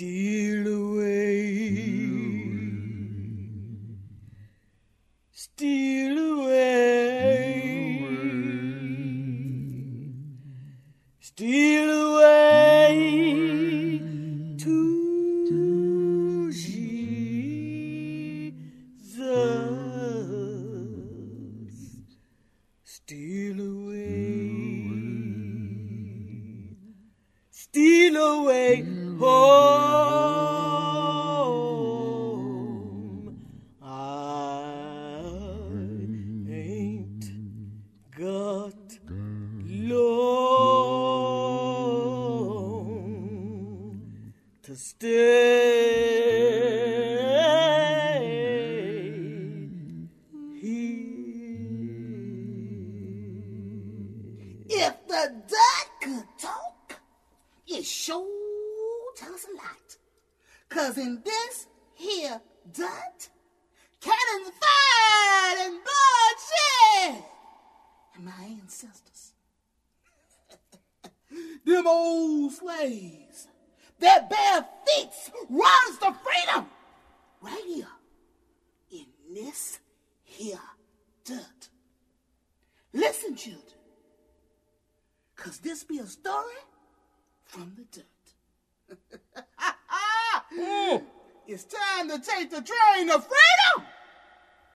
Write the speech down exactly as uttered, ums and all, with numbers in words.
Steal away, steal away, steal away to Jesus. Steal away, steal away home. I ain't got long to stay here. If the duck could talk, it sure tell us a lot. Cause in this here dirt, cannons fired and bloodshed, and my ancestors, them old slaves, their bare feet runs to freedom right here in this here dirt. Listen, children, cause this be a story from the dirt. Mm. It's time to take the train to freedom.